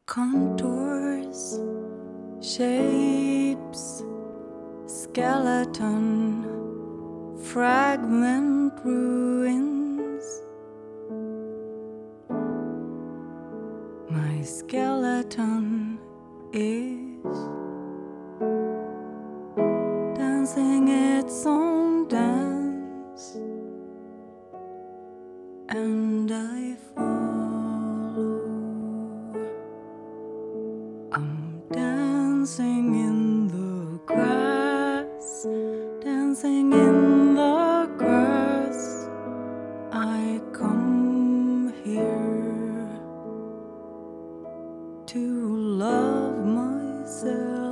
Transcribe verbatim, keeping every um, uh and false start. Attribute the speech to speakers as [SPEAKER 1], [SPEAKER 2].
[SPEAKER 1] Contours, shapes, skeleton, fragment ruins. My skeleton is dancing its own dance, and I follow. I'm dancing in the grass, dancing in the grass. I come here to love myself.